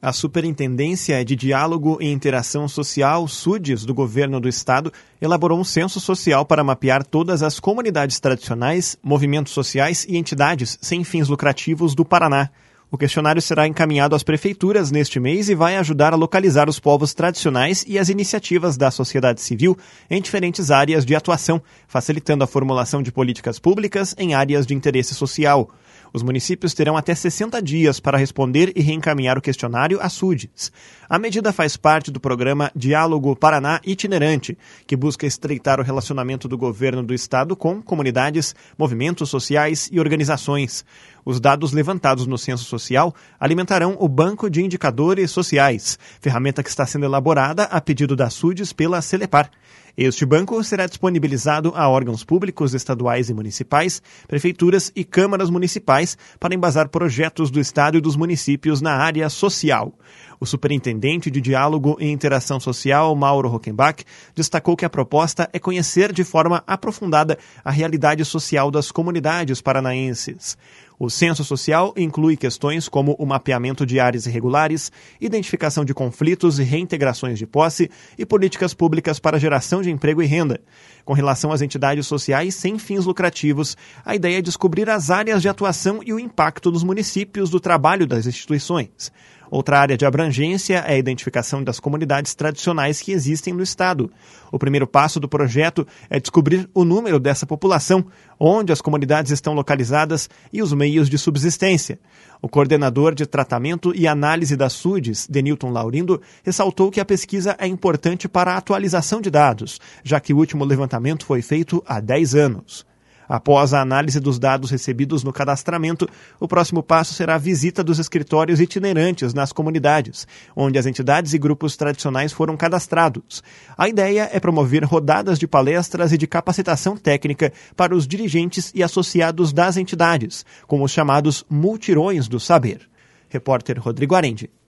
A Superintendência de Diálogo e Interação Social, SUDES, do Governo do Estado, elaborou um censo social para mapear todas as comunidades tradicionais, movimentos sociais e entidades sem fins lucrativos do Paraná. O questionário será encaminhado às prefeituras neste mês e vai ajudar a localizar os povos tradicionais e as iniciativas da sociedade civil em diferentes áreas de atuação, facilitando a formulação de políticas públicas em áreas de interesse social. Os municípios terão até 60 dias para responder e reencaminhar o questionário à SUDES. A medida faz parte do programa Diálogo Paraná Itinerante, que busca estreitar o relacionamento do governo do estado com comunidades, movimentos sociais e organizações. Os dados levantados no censo social alimentarão o Banco de Indicadores Sociais, ferramenta que está sendo elaborada a pedido da SUDES pela Celepar. Este banco será disponibilizado a órgãos públicos estaduais e municipais, prefeituras e câmaras municipais para embasar projetos do estado e dos municípios na área social. O superintendente de Diálogo e Interação Social, Mauro Rockenbach, destacou que a proposta é conhecer de forma aprofundada a realidade social das comunidades paranaenses. O censo social inclui questões como o mapeamento de áreas irregulares, identificação de conflitos e reintegrações de posse e políticas públicas para geração de emprego e renda. Com relação às entidades sociais sem fins lucrativos, a ideia é descobrir as áreas de atuação e o impacto nos municípios do trabalho das instituições. Outra área de abrangência é a identificação das comunidades tradicionais que existem no estado. O primeiro passo do projeto é descobrir o número dessa população, onde as comunidades estão localizadas e os meios de subsistência. O coordenador de tratamento e análise da SUDES, Denilton Laurindo, ressaltou que a pesquisa é importante para a atualização de dados, já que o último levantamento foi feito há 10 anos. Após a análise dos dados recebidos no cadastramento, o próximo passo será a visita dos escritórios itinerantes nas comunidades, onde as entidades e grupos tradicionais foram cadastrados. A ideia é promover rodadas de palestras e de capacitação técnica para os dirigentes e associados das entidades, com os chamados multirões do saber. Repórter Rodrigo Arendi.